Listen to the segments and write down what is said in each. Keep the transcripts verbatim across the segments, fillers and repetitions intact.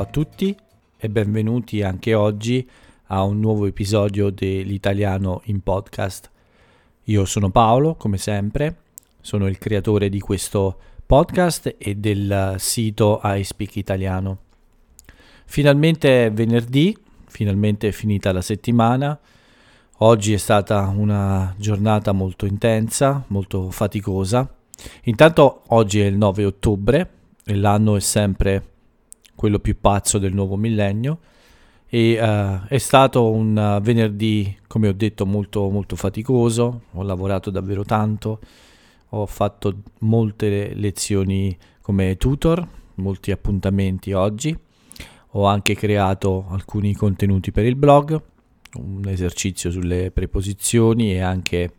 tutti e benvenuti anche oggi a un nuovo episodio dell'Italiano in Podcast. Io sono Paolo, come sempre, sono il creatore di questo podcast e del sito I Speak Italiano. Finalmente è venerdì, finalmente è finita la settimana. Oggi è stata una giornata molto intensa, molto faticosa. Intanto oggi è il nove ottobre e l'anno è sempre quello più pazzo del nuovo millennio e uh, è stato un uh, venerdì, come ho detto, molto molto faticoso. Ho lavorato davvero tanto, ho fatto molte lezioni come tutor, molti appuntamenti oggi, ho anche creato alcuni contenuti per il blog, un esercizio sulle preposizioni e anche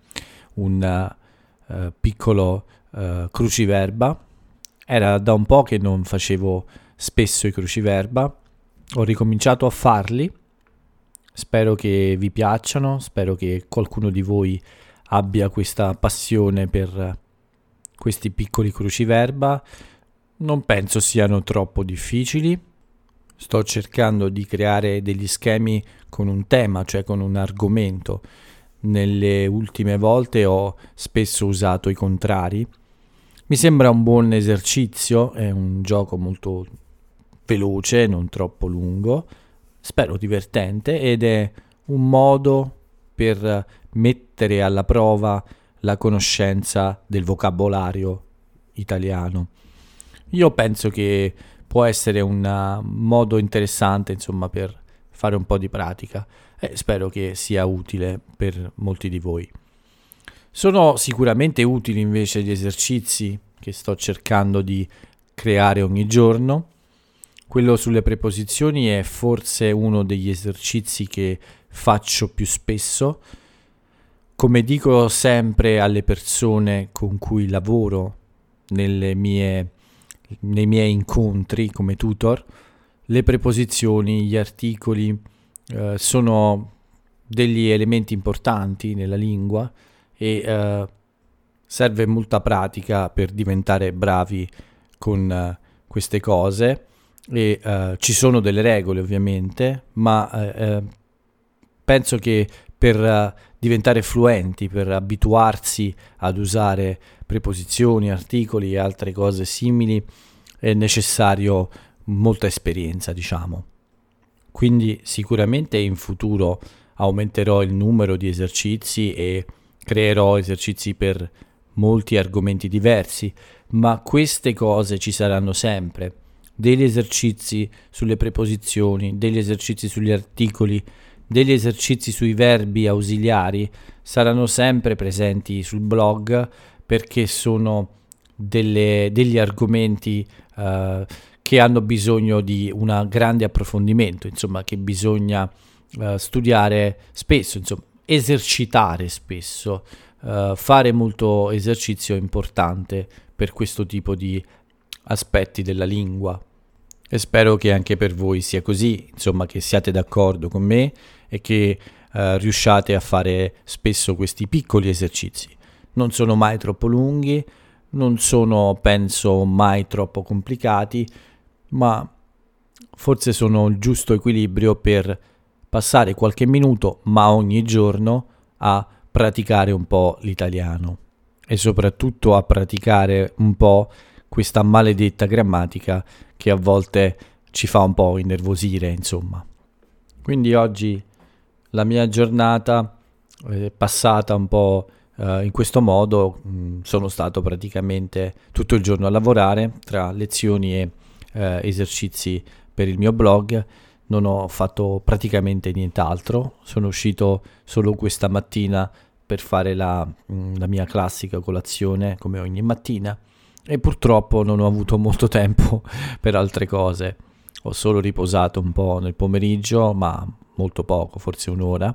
un uh, piccolo uh, cruciverba. Era da un po' che non facevo spesso i cruciverba, ho ricominciato a farli, spero che vi piacciono, spero che qualcuno di voi abbia questa passione per questi piccoli cruciverba. Non penso siano troppo difficili, sto cercando di creare degli schemi con un tema, cioè con un argomento. Nelle ultime volte ho spesso usato i contrari. Mi sembra un buon esercizio, è un gioco molto veloce, non troppo lungo, spero divertente, ed è un modo per mettere alla prova la conoscenza del vocabolario italiano. Io penso che può essere un modo interessante, insomma, per fare un po' di pratica e spero che sia utile per molti di voi. Sono sicuramente utili invece gli esercizi che sto cercando di creare ogni giorno. Quello sulle preposizioni è forse uno degli esercizi che faccio più spesso. Come dico sempre alle persone con cui lavoro nelle mie, nei miei incontri come tutor, le preposizioni, gli articoli eh, sono degli elementi importanti nella lingua e eh, serve molta pratica per diventare bravi con eh, queste cose. E uh, ci sono delle regole ovviamente, ma uh, uh, penso che per uh, diventare fluenti, per abituarsi ad usare preposizioni, articoli e altre cose simili, è necessario molta esperienza, diciamo. Quindi sicuramente in futuro aumenterò il numero di esercizi e creerò esercizi per molti argomenti diversi, ma queste cose ci saranno sempre. Degli esercizi sulle preposizioni, degli esercizi sugli articoli, degli esercizi sui verbi ausiliari saranno sempre presenti sul blog perché sono delle, degli argomenti uh, che hanno bisogno di un grande approfondimento, insomma, che bisogna uh, studiare spesso, insomma, esercitare spesso, uh, fare molto esercizio è importante per questo tipo di aspetti della lingua. E spero che anche per voi sia così, insomma, che siate d'accordo con me e che uh, riusciate a fare spesso questi piccoli esercizi. Non sono mai troppo lunghi, non sono, penso, mai troppo complicati, ma forse sono il giusto equilibrio per passare qualche minuto, ma ogni giorno, a praticare un po' l'italiano e soprattutto a praticare un po' questa maledetta grammatica che a volte ci fa un po' innervosire, insomma. Quindi oggi la mia giornata è passata un po' uh, in questo modo. Mm, sono stato praticamente tutto il giorno a lavorare tra lezioni e uh, esercizi per il mio blog. Non ho fatto praticamente nient'altro. Sono uscito solo questa mattina per fare la, mm, la mia classica colazione come ogni mattina. E purtroppo non ho avuto molto tempo per altre cose. Ho solo riposato un po' nel pomeriggio, ma molto poco, forse un'ora,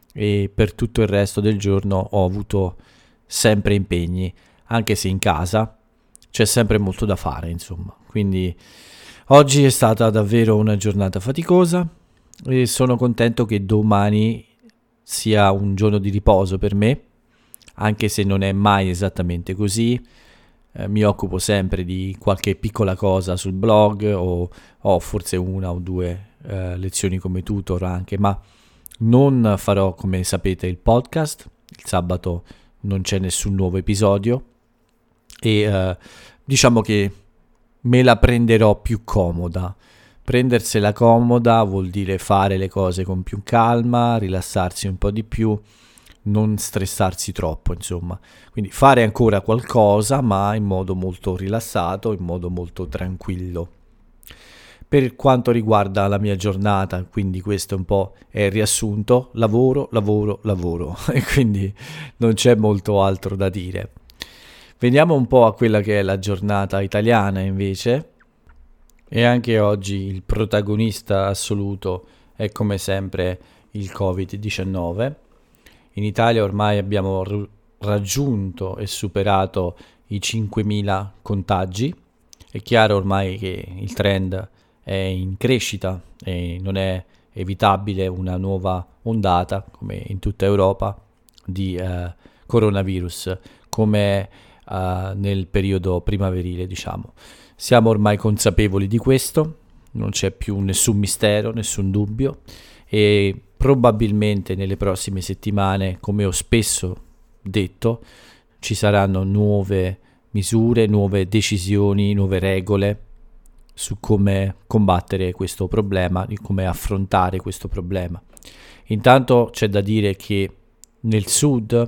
e per tutto il resto del giorno ho avuto sempre impegni, anche se in casa c'è sempre molto da fare, insomma. Quindi oggi è stata davvero una giornata faticosa e sono contento che domani sia un giorno di riposo per me, anche se non è mai esattamente così. eh, mi occupo sempre di qualche piccola cosa sul blog o ho forse una o due eh, lezioni come tutor anche, ma non farò, come sapete, il podcast. Il sabato non c'è nessun nuovo episodio e eh, diciamo che me la prenderò più comoda. Prendersela comoda vuol dire fare le cose con più calma, rilassarsi un po' di più, non stressarsi troppo, insomma. Quindi fare ancora qualcosa, ma in modo molto rilassato, in modo molto tranquillo. Per quanto riguarda la mia giornata, quindi questo un po' è il riassunto: lavoro, lavoro, lavoro, e quindi non c'è molto altro da dire. Veniamo un po' a quella che è la giornata italiana invece, e anche oggi il protagonista assoluto è come sempre il covid diciannove. In Italia ormai abbiamo r- raggiunto e superato i cinquemila contagi. È chiaro ormai che il trend è in crescita e non è evitabile una nuova ondata, come in tutta Europa, di eh, coronavirus, come eh, nel periodo primaverile, diciamo. Siamo ormai consapevoli di questo, non c'è più nessun mistero, nessun dubbio, e probabilmente nelle prossime settimane, come ho spesso detto, ci saranno nuove misure, nuove decisioni, nuove regole su come combattere questo problema, di come affrontare questo problema. Intanto c'è da dire che nel sud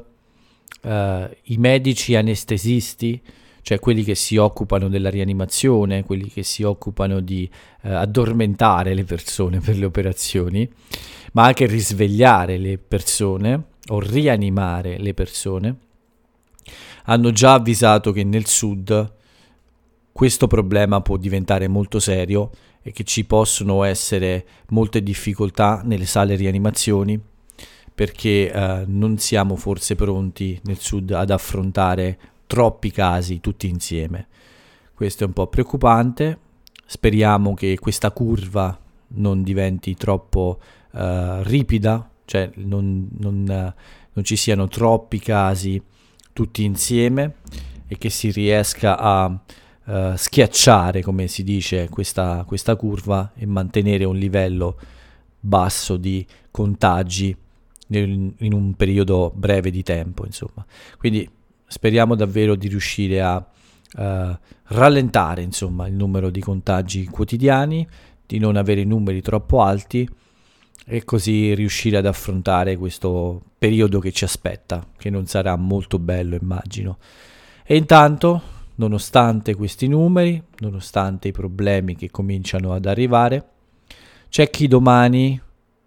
eh, i medici anestesisti, cioè quelli che si occupano della rianimazione, quelli che si occupano di eh, addormentare le persone per le operazioni, ma anche risvegliare le persone o rianimare le persone, hanno già avvisato che nel sud questo problema può diventare molto serio e che ci possono essere molte difficoltà nelle sale rianimazioni, perché eh, non siamo forse pronti nel sud ad affrontare troppi casi tutti insieme. Questo è un po' preoccupante. Speriamo che questa curva non diventi troppo uh, ripida, cioè non, non, uh, non ci siano troppi casi tutti insieme e che si riesca a uh, schiacciare, come si dice, questa, questa curva e mantenere un livello basso di contagi in, in un periodo breve di tempo, insomma. Quindi speriamo davvero di riuscire a uh, rallentare, insomma, il numero di contagi quotidiani, di non avere numeri troppo alti e così riuscire ad affrontare questo periodo che ci aspetta, che non sarà molto bello, immagino. E intanto, nonostante questi numeri, nonostante i problemi che cominciano ad arrivare, c'è chi domani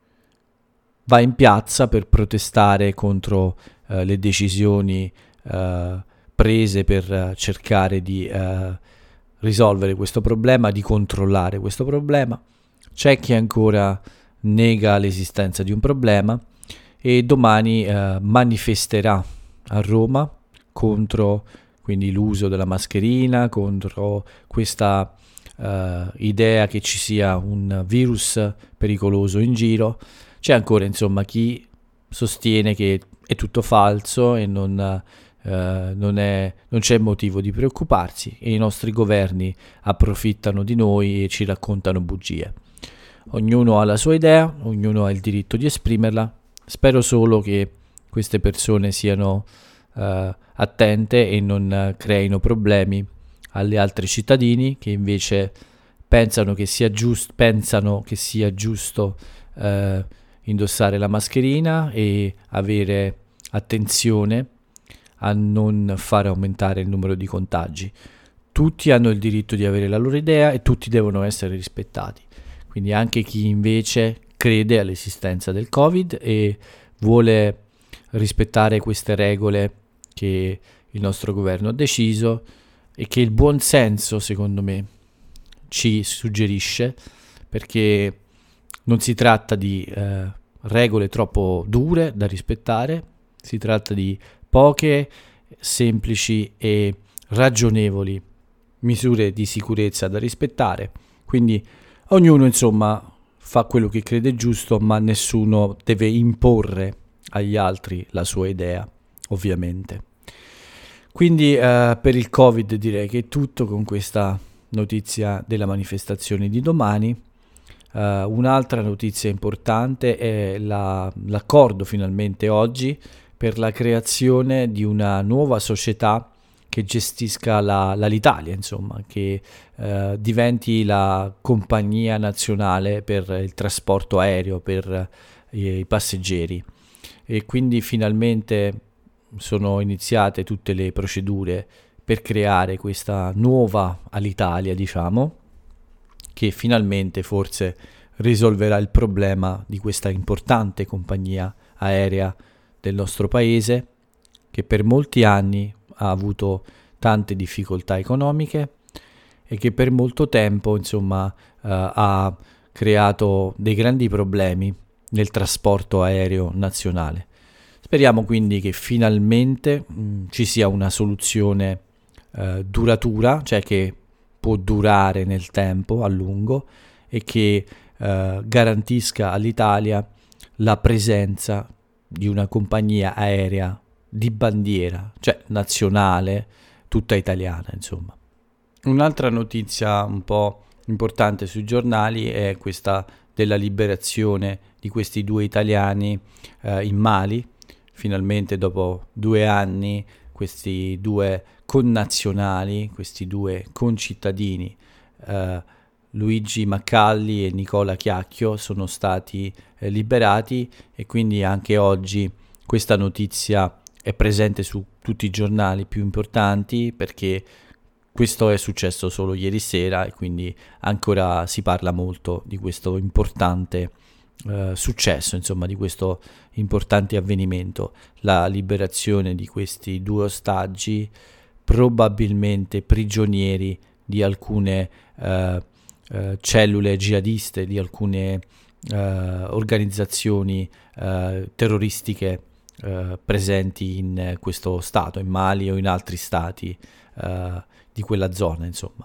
va in piazza per protestare contro uh, le decisioni Uh, prese per uh, cercare di uh, risolvere questo problema, di controllare questo problema. C'è chi ancora nega l'esistenza di un problema e domani uh, manifesterà a Roma contro quindi l'uso della mascherina, contro questa uh, idea che ci sia un virus pericoloso in giro. C'è ancora, insomma, chi sostiene che è tutto falso e non uh, Uh, non, è, non c'è motivo di preoccuparsi e i nostri governi approfittano di noi e ci raccontano bugie. Ognuno ha la sua idea, ognuno ha il diritto di esprimerla. Spero solo che queste persone siano uh, attente e non uh, creino problemi agli altri cittadini che invece pensano che sia giusto, pensano che sia giusto uh, indossare la mascherina e avere attenzione a non fare aumentare il numero di contagi. Tutti hanno il diritto di avere la loro idea e tutti devono essere rispettati. Quindi anche chi invece crede all'esistenza del Covid e vuole rispettare queste regole che il nostro governo ha deciso e che il buon senso, secondo me, ci suggerisce, perché non si tratta di eh, regole troppo dure da rispettare, si tratta di poche, semplici e ragionevoli misure di sicurezza da rispettare. Quindi ognuno, insomma, fa quello che crede giusto, ma nessuno deve imporre agli altri la sua idea, ovviamente. Quindi eh, per il Covid direi che è tutto con questa notizia della manifestazione di domani. Uh, un'altra notizia importante è la, l'accordo finalmente oggi per la creazione di una nuova società che gestisca la, l'Alitalia, insomma, che uh, diventi la compagnia nazionale per il trasporto aereo per uh, i passeggeri. E quindi finalmente sono iniziate tutte le procedure per creare questa nuova Alitalia, diciamo, che finalmente forse risolverà il problema di questa importante compagnia aerea del nostro paese, che per molti anni ha avuto tante difficoltà economiche e che per molto tempo, insomma, eh, ha creato dei grandi problemi nel trasporto aereo nazionale. Speriamo quindi che finalmente mh, ci sia una soluzione eh, duratura, cioè che può durare nel tempo a lungo e che eh, garantisca all'Italia la presenza di una compagnia aerea di bandiera, cioè nazionale, tutta italiana, insomma. Un'altra notizia un po' importante sui giornali è questa della liberazione di questi due italiani eh, in Mali. Finalmente dopo due anni questi due connazionali, questi due concittadini, eh, Luigi Maccalli e Nicola Chiacchio, sono stati eh, liberati, e quindi anche oggi questa notizia è presente su tutti i giornali più importanti, perché questo è successo solo ieri sera e quindi ancora si parla molto di questo importante eh, successo, insomma, di questo importante avvenimento, la liberazione di questi due ostaggi, probabilmente prigionieri di alcune eh, eh, cellule jihadiste, di alcune eh, organizzazioni eh, terroristiche eh, presenti in eh, questo stato, in Mali o in altri stati eh, di quella zona, insomma.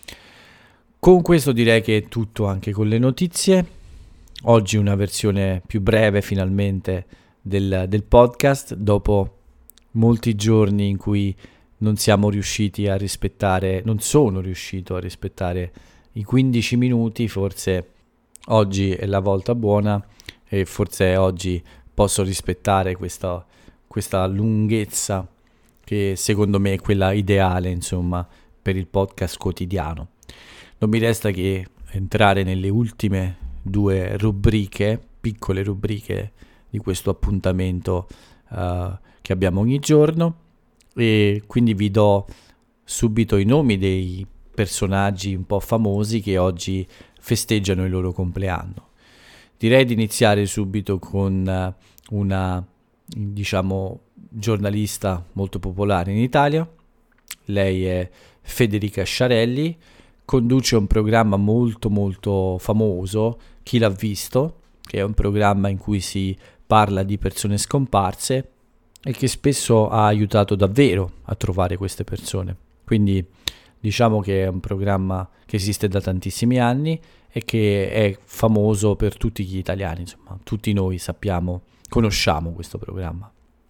Con questo direi che è tutto anche con le notizie. Oggi una versione più breve finalmente del, del podcast, dopo molti giorni in cui non siamo riusciti a rispettare, non sono riuscito a rispettare i quindici minuti. Forse oggi è la volta buona e forse oggi posso rispettare questa, questa lunghezza che secondo me è quella ideale, insomma, per il podcast quotidiano. Non mi resta che entrare nelle ultime due rubriche, piccole rubriche di questo appuntamento uh, che abbiamo ogni giorno, e quindi vi do subito i nomi dei personaggi un po' famosi che oggi festeggiano il loro compleanno. Direi di iniziare subito con uh, una, diciamo, giornalista molto popolare in Italia. Lei è Federica Sciarelli, conduce un programma molto molto famoso, Chi l'ha visto, che è un programma in cui si parla di persone scomparse e che spesso ha aiutato davvero a trovare queste persone. Quindi diciamo che è un programma che esiste da tantissimi anni e che è famoso per tutti gli italiani, insomma, tutti noi sappiamo, conosciamo questo programma.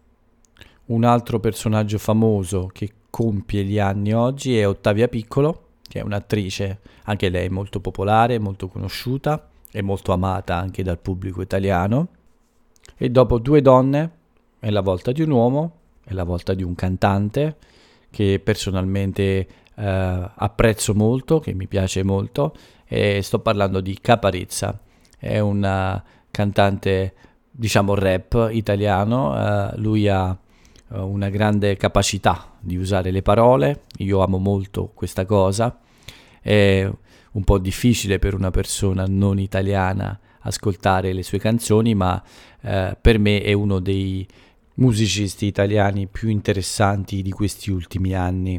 Un altro personaggio famoso che compie gli anni oggi è Ottavia Piccolo, che è un'attrice, anche lei molto popolare, molto conosciuta e molto amata anche dal pubblico italiano. E dopo Due donne è la volta di un uomo, è la volta di un cantante che personalmente eh, apprezzo molto, che mi piace molto, e sto parlando di Caparezza. È una cantante, diciamo, rap italiano. Eh, lui ha una grande capacità di usare le parole, io amo molto questa cosa. È un po' difficile per una persona non italiana ascoltare le sue canzoni, ma eh, per me è uno dei musicisti italiani più interessanti di questi ultimi anni.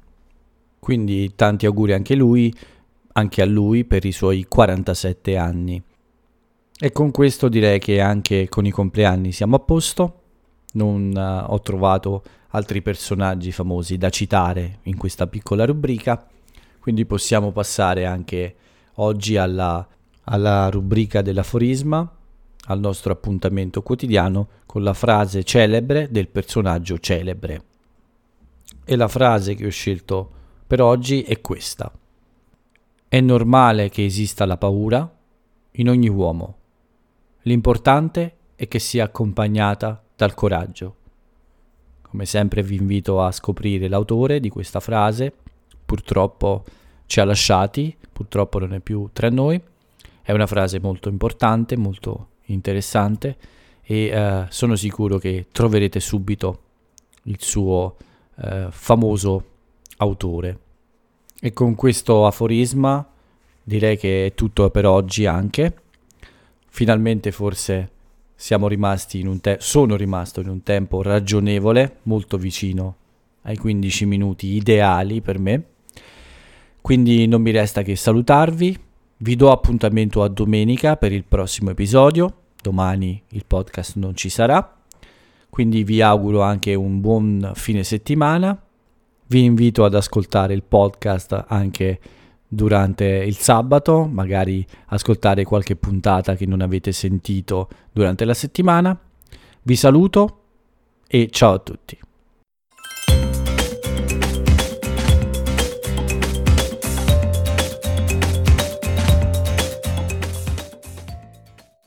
Quindi tanti auguri anche lui, anche a lui per i suoi quarantasette anni. E con questo direi che anche con i compleanni siamo a posto. Non uh, ho trovato altri personaggi famosi da citare in questa piccola rubrica, quindi possiamo passare anche oggi alla, alla rubrica dell'aforisma, al nostro appuntamento quotidiano con la frase celebre del personaggio celebre. e la frase che ho scelto per oggi è questa. È normale che esista la paura in ogni uomo. L'importante è che sia accompagnata dal coraggio. Come sempre vi invito a scoprire l'autore di questa frase. Purtroppo ci ha lasciati, purtroppo non è più tra noi. È una frase molto importante, molto interessante e eh, sono sicuro che troverete subito il suo eh, famoso autore. E con questo aforisma direi che è tutto per oggi anche. Finalmente forse siamo rimasti in un te- sono rimasto in un tempo ragionevole, molto vicino ai quindici minuti ideali per me. Quindi non mi resta che salutarvi. Vi do appuntamento a domenica per il prossimo episodio. Domani il podcast non ci sarà, quindi vi auguro anche un buon fine settimana. Vi invito ad ascoltare il podcast anche durante il sabato, magari ascoltare qualche puntata che non avete sentito durante la settimana. Vi saluto e ciao a tutti.